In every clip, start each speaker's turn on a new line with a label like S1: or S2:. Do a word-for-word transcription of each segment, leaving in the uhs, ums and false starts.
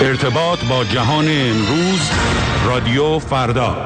S1: ارتباط با جهان امروز، رادیو فردا.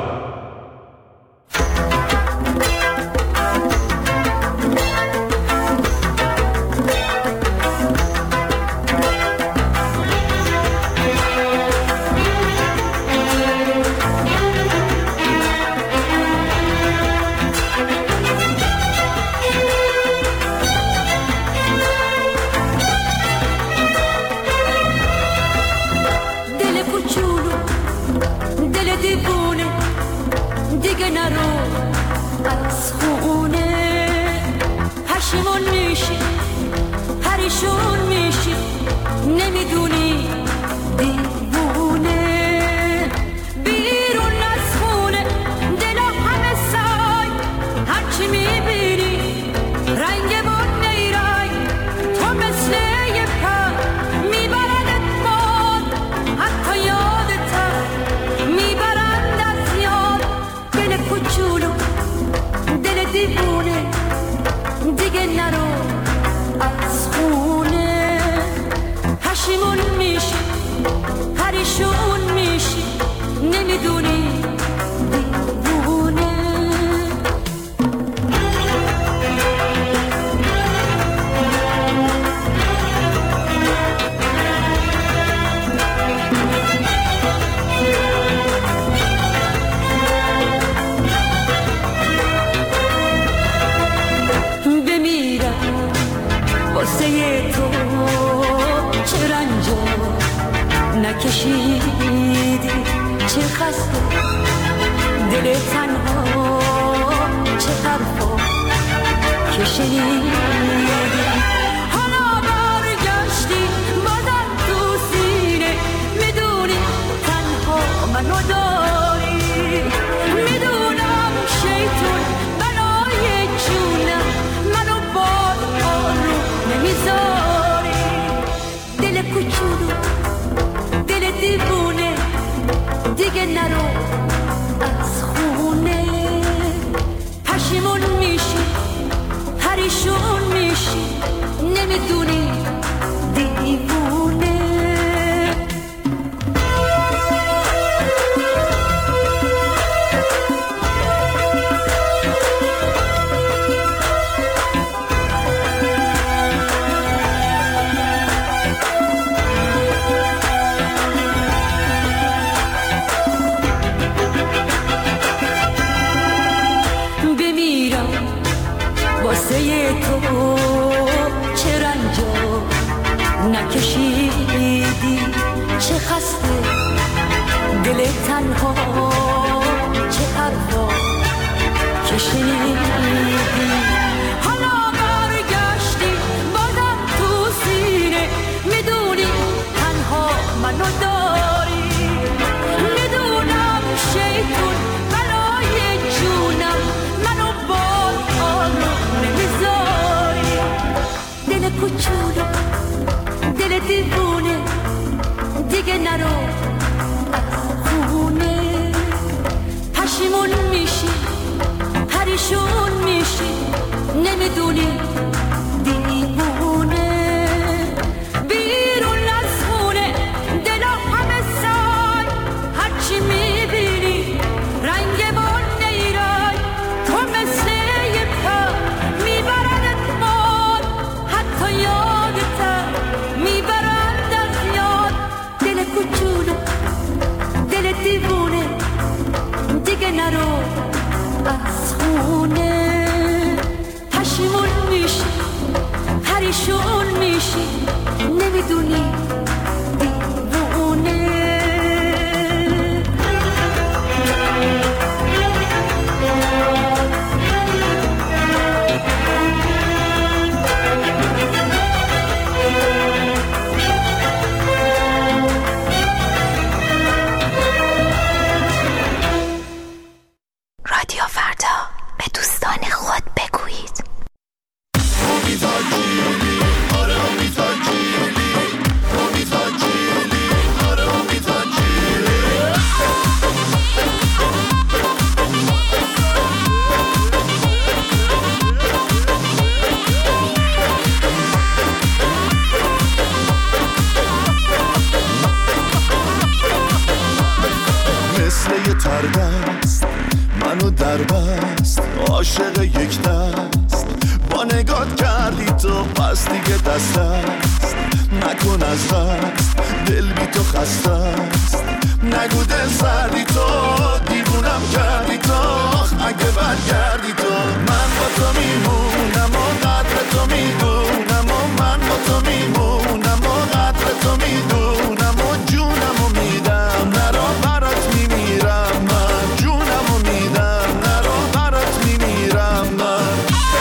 S2: تردست منو در بست عاشق یک دست با نگات کردی تو پس دیگه دست است نکن از دست دل بی تو خسته است نگو دل سردی تو دیوونم کردی تو اگه برگردی تو من با تو میمونم و قدر تو میدونم و من با تو میمونم و قدر تو میدونم و جونم و میدم نرا برات میمیرم من جونم و میدم نرا برات میمیرم من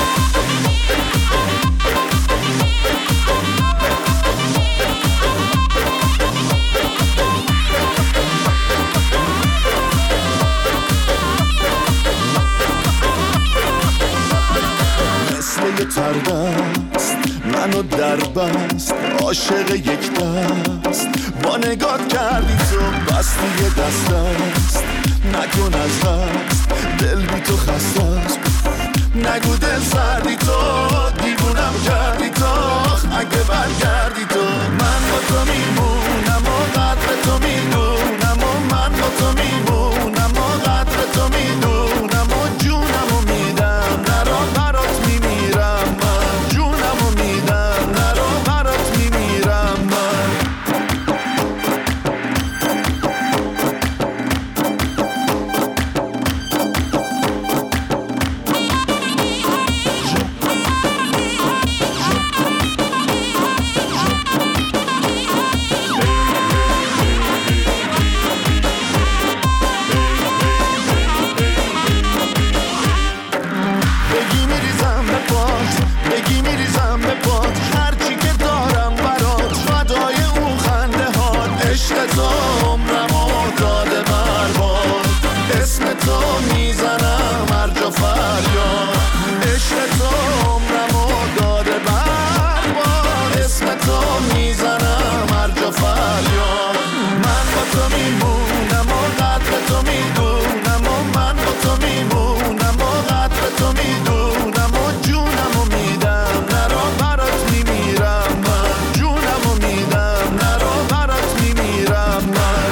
S2: مثل یه تردست منو در بست عاشق یک دست با نگات کردی تو بستی یه دست است نکن از دست دل بی تو خسته است نگو دل سردی تو دیوونم کردی تو اگه برگردی تو من با تو میمونم و قدر تو میدونم و من با تو میمونم و قدر تو میدونم و جونم و میدم نرا برات میمیرم من جونم و میدم نرا برات میمیرم من بگی میریزم به پات بگی میریزم به پات هرچی که دارم برات فدای اون خنده هات عشق تو عمرمو داده برباد اسم تو میزنم هر جا فریاد عشق تو عمرمو داده برباد اسم تو میزنم هر جا فریاد من با تو میمونم و قدر تو میدونم و من با تو میمونم و قدر تو میدونم و جونم و میدم نرا برات میمیرم من جونم و میدم نرا برات میمیرم من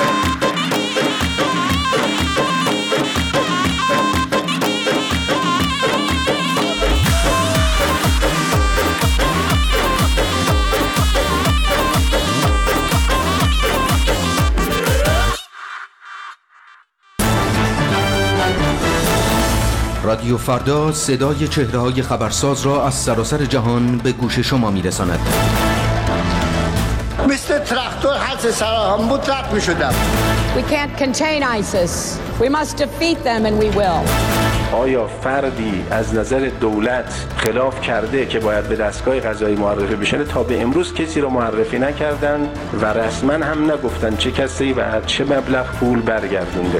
S1: رادیو فردا صدای چهره‌های خبرساز را از سراسر جهان به گوش شما می‌رساند.
S3: مثل تراکتور حلس سراهم بود رد می شدم.
S4: We can't contain ISIS. We must defeat them and we will.
S5: آیا فردی از نظر دولت خلاف کرده که باید به دستگاه قضایی معرفی بشه؟ تا به امروز کسی رو معرفی نکردن و رسما هم نگفتن چه کسی و چه مبلغ پول برگردونده.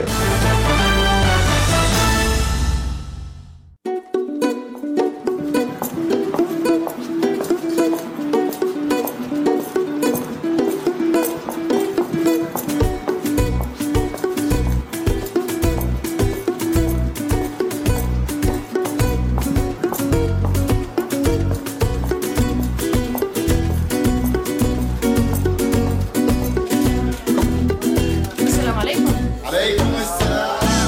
S2: علیکم السلام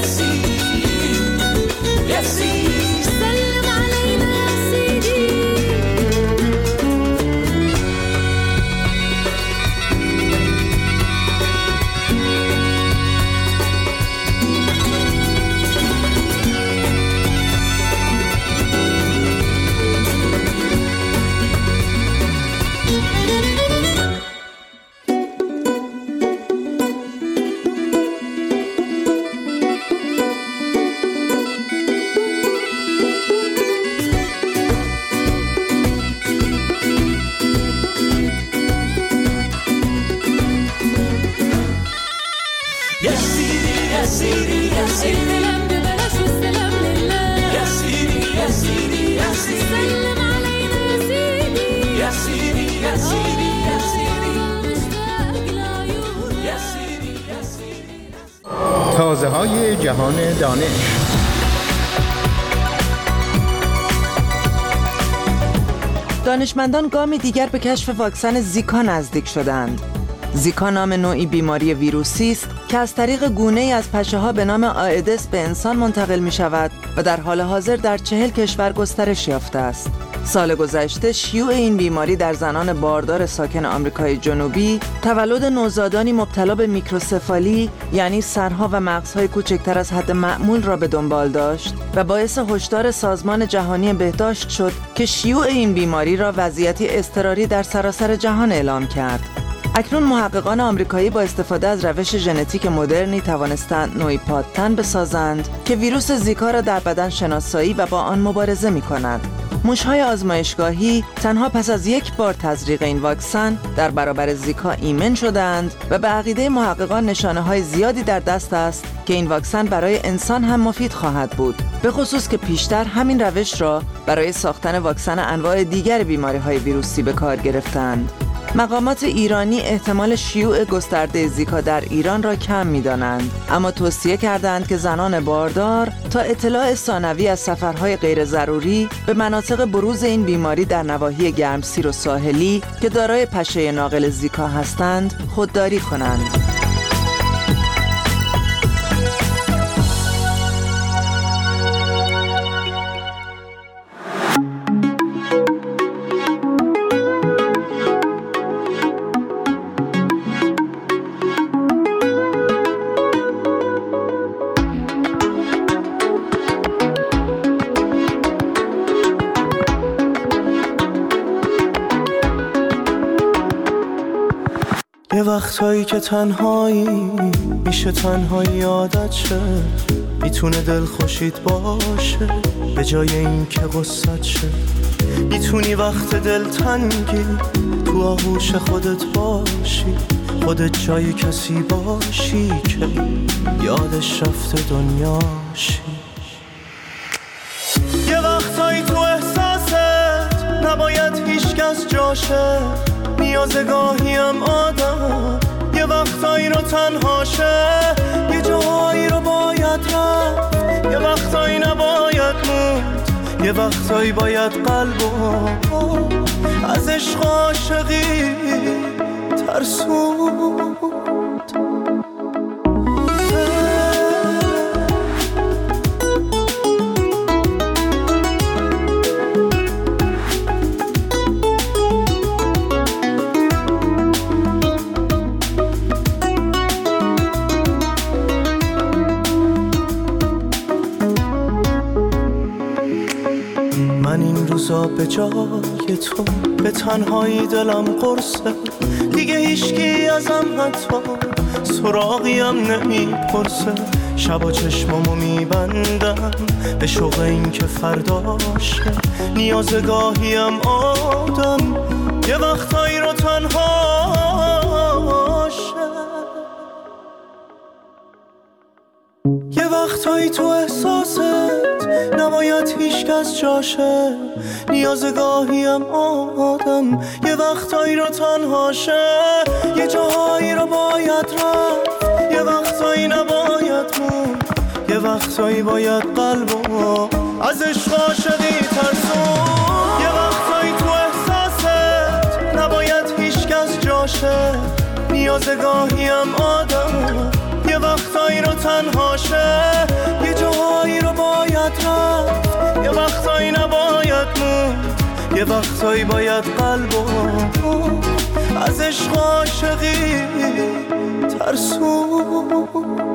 S6: تازه های جهان دانش.
S7: دانشمندان گامی دیگر به کشف واکسن زیکا نزدیک شدند. زیکا نام نوعی بیماری ویروسی است که از طریق گونه‌ای از پشه‌ها به نام آئدس به انسان منتقل می شود و در حال حاضر در چهل کشور گسترش یافته است. سال گذشته شیوع این بیماری در زنان باردار ساکن آمریکای جنوبی تولد نوزادانی مبتلا به میکروسفالی، یعنی سرها و مغزهای کوچکتر از حد معمول را به دنبال داشت و باعث هشدار سازمان جهانی بهداشت شد که شیوع این بیماری را وضعیتی اضطراری در سراسر جهان اعلام کرد. اکنون محققان آمریکایی با استفاده از روش ژنتیک مدرنی توانستند نوعی پادتن بسازند که ویروس زیکا را در بدن شناسایی و با آن مبارزه می‌کند. موش‌های آزمایشگاهی تنها پس از یک بار تزریق این واکسن در برابر زیکا ایمن شدند و به عقیده محققان نشانه‌های زیادی در دست است که این واکسن برای انسان هم مفید خواهد بود، به خصوص که پیشتر همین روش را برای ساختن واکسن انواع دیگر بیماری‌های ویروسی به کار گرفتند. مقامات ایرانی احتمال شیوع گسترده زیکا در ایران را کم می‌دانند، اما توصیه کردند که زنان باردار تا اطلاع ثانوی از سفرهای غیر ضروری به مناطق بروز این بیماری در نواحی گرمسیر و ساحلی که دارای پشه ناقل زیکا هستند خودداری کنند.
S2: یه وقتایی که تنهایی میشه تنهایی عادت شه، میتونه دل خوشید باشه به جای این که غصت شه. میتونی وقت دل تنگی تو آغوش خودت باشی، خودت جای کسی باشی که یادش رفته دنیاشی. یه وقتایی تو احساست نباید هیچ کس جاشه، نیازه گاهیم آدم یه وقتایی رو تنهاشه، یه جایی رو باید رفت، یه وقتایی نباید موند، یه وقتایی باید قلبو از عشق عاشقی ترسوند. من این روزا به جای تو به تنهایی دلم قرصه، دیگه هیچکی ازم حتی سراغیم نمیپرسه. شبا چشمامو میبندم به شوق این که فرداشه، نیازه گاهیم آدم یه وقتایی رو تنهاشه. یه وقتایی تو احساست نباید هیچ کس جاشه، نیازه گاهیم آدم یه وقتایی رو تنهاشه، یه جاهایی رو باید رفت، یه وقتایی نباید موند، یه وقتایی باید قلبو از عشق عاشقی ترسون. یه وقتایی تو احساست نباید هیچ کس جاشه، نیازه گاهیم آدم یه وقتایی وقتایی رو تنها شه، یه جاهایی رو باید رفت، یه وقتایی نباید موند، یه وقتایی باید قلبو از عشق و عاشقی ترسوند.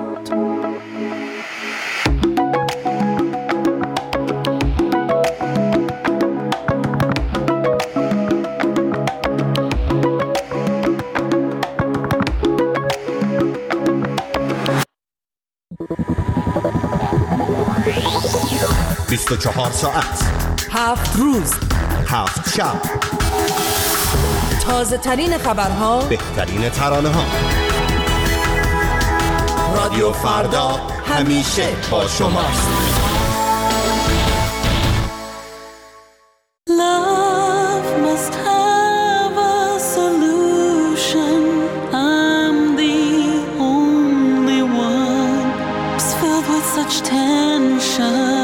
S8: بیست و چهار ساعت،
S9: هفت روز،
S8: هفت شب،
S9: تازه ترین خبرها،
S8: بهترین ترانه ها. رادیو فردا همیشه با شماست.
S10: Love must have a solution. I'm the only one who's filled with such tension.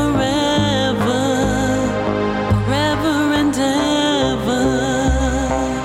S10: Forever and ever.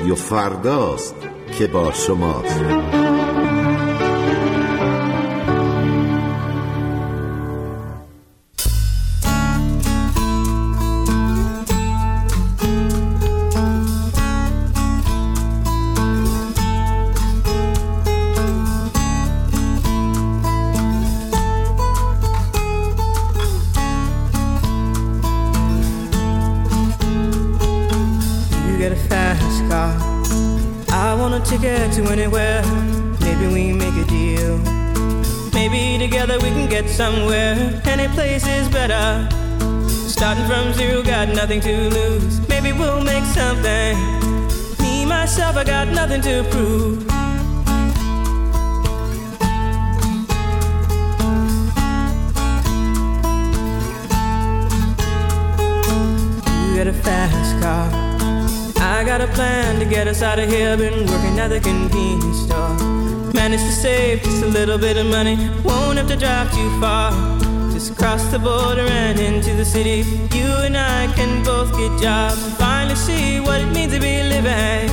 S11: رادیو فرداست که با شماست.
S12: Ticket to anywhere, maybe we make a deal. Maybe together we can get somewhere. Any place is better. Starting from zero, got nothing to lose. Maybe we'll make something. Me, myself, I got nothing to prove. You got a fast car, I got a plan to get us out of here. Been working at the convenience store. Managed to save just a little bit of money. Won't have to drive too far. Just cross the border and into the city. You and I can both get jobs and finally see what it means to be living.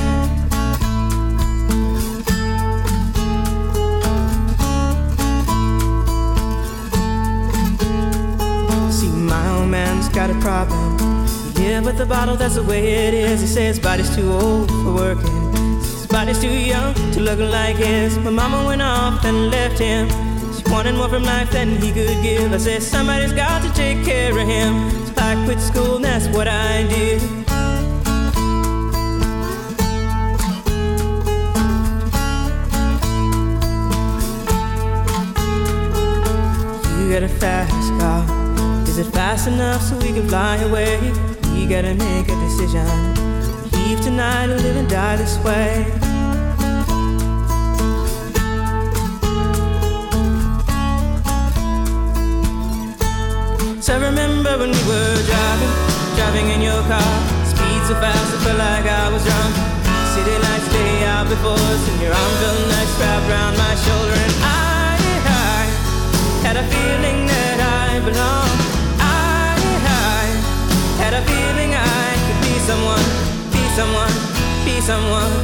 S12: See, my old man's got a problem. Yeah, but the bottle, that's the way it is. He says his body's too old for working. His body's too young to look like his. My mama went off and left him. She wanted more from life than he could give. I said somebody's got to take care of him. So I quit school and that's what I did. You got a fast car. Is it fast enough so we can fly away? You gotta make a decision. Leave tonight or live and die this way. So I remember when we were driving, driving in your car. Speed so fast I felt like I was drunk. City lights lay out before us, and your arm felt nice wrapped around my shoulder. And I, I had a feeling that I belonged. Had a feeling I could be someone, be someone, be someone.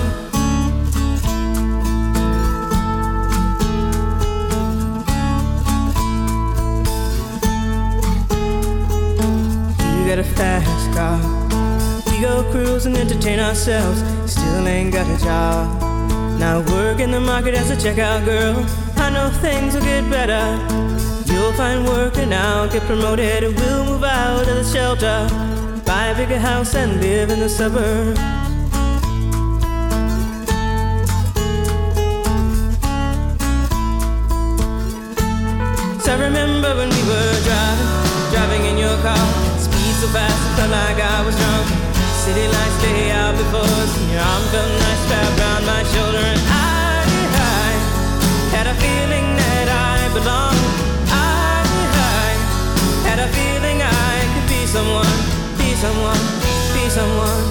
S12: You got a fast car. We go cruise and entertain ourselves. Still ain't got a job. Now work in the market as a checkout girl. I know things will get better. You'll find work and I'll get promoted. We'll move out of the shelter, buy a bigger house and live in the suburbs. So I remember when we were driving, driving in your car. Speed so fast I felt like I was drunk. City lights lay out before us, and your arm felt nice wrapped around my shoulder. And I, I had a feeling that I belonged. Had a feeling I could be someone, be someone, be someone.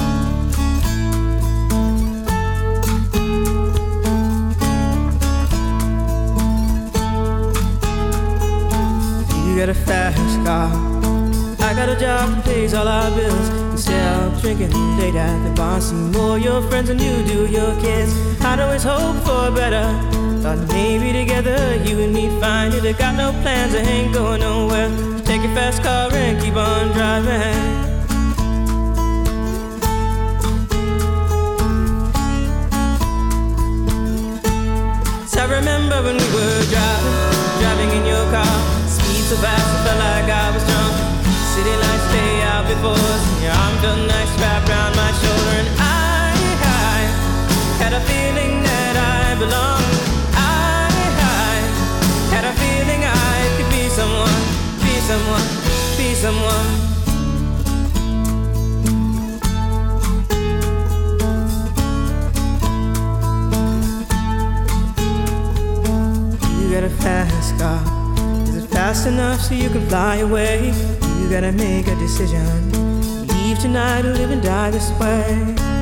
S12: You got a fast car. I got a job that pays all our bills. Instead of drinking late at the bar, see more your friends than you do your kids. I'd always hope for better. Thought maybe together you and me find it. I got no plans, I ain't going nowhere. Take your fast car and keep on driving. So I remember when we were driving, driving in your car. Speed so fast I felt like I was drunk. City lights lay out before us, and your arm felt nice wrapped around my shoulder. And I, I had a feeling that I belonged. Had a feeling I could be someone, be someone, be someone. You got a fast car. Is it fast enough so you can fly away? You gotta make a decision. Leave tonight or live and die this way.